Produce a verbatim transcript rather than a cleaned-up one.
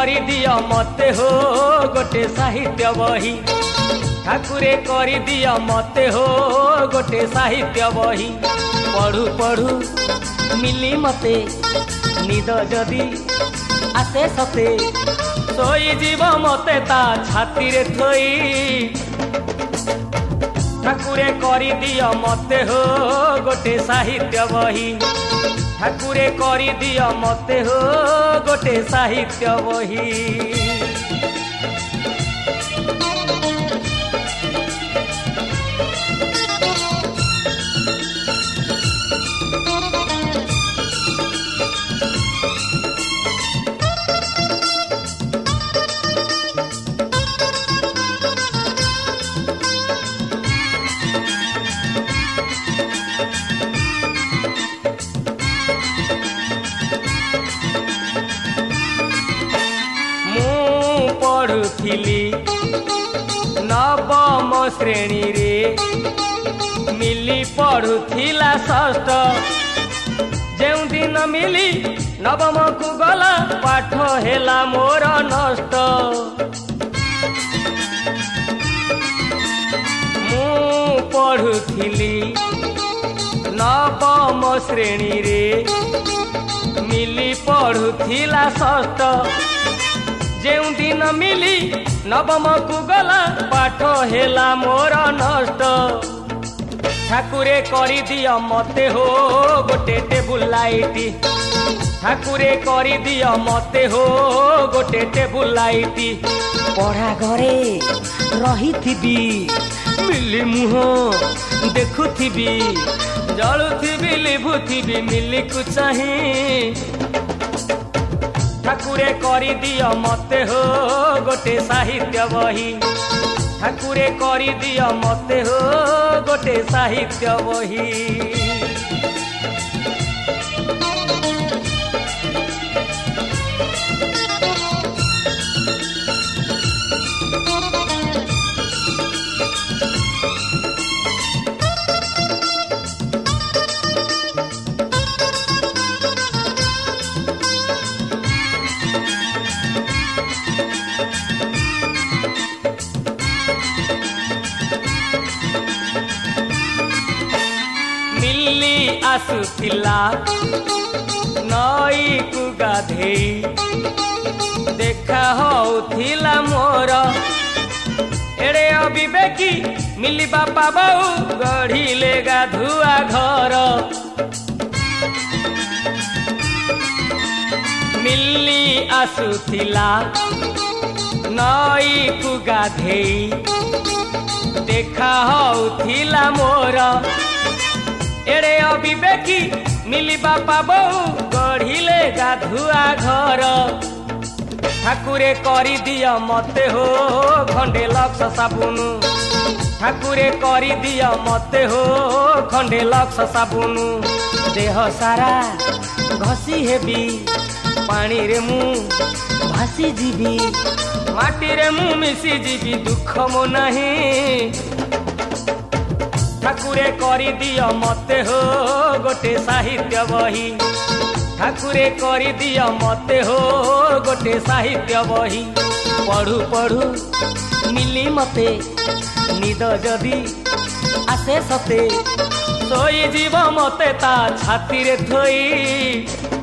करी दिया मते हो गोटे साहित्य बही ठाकुरे करी दिया मते हो गोटे साहित्य बही पढ़ू पढ़ू मिली मते निद जदी आसे सते सोई जीव मते ता छाती रे थोई ठाकुरे करी दिया मते हो गोटे साहित्य बही ठाकुरे करी दिया मते हो गोटे साहित्य बही। पढ़ुथिली नवम श्रेणी रे मिली पढ़ुथिला षष्ठ जेउ दिन मिली नवम को गला पाठ हेला मोर नष्ट मु पढ़ुथिली नवम श्रेणी रे मिली पढ़ुथिला षष्ठ जेउ दिन मिली नवम को गला पाठ हेला मोर नष्ट ठाकुरे करी दिया मते हो गोटे टेबुल लाइट ठाकुरे करी दिया मते हो गोटे टेबुल लाइट पढ़ा घरे रही थी मिली मुह देखुथी जलुथी लिभुथी मिली को चाही ठाकुरे करी दिया मते हो गोटे साहित्य बही ठाकुरे करी दिया मते हो गोटे साहित्य बही। आसुथिला नई को गाधेई देखा होथिला मोर एड़े अविवेकी मिली बापा बहु गढ़िले गाधुआ घर मिली आसुथिला नई को गाधेई देखा होथिला मोर एड़े अविवेकी मिली बापा बहु गढ़िले गाधुआ घर ठाकुरे करी दिया मते हो खंडे लक्ष साबुन ठाकुरे करी दिया मते हो खंडे लक्ष साबुन देह सारा घसी हेबी पानी रे मु भासी जीवी माटी रे मु मिसी जीवी दुख मो नहीं ठाकुरे करी दिया मते हो गोटे साहित्य बही ठाकुरे करी दिया मते हो गोटे साहित्य बही पढ़ू पढ़ू मिली मते निद जदी आसे सते सोई जीव मते ता छाती रे थोई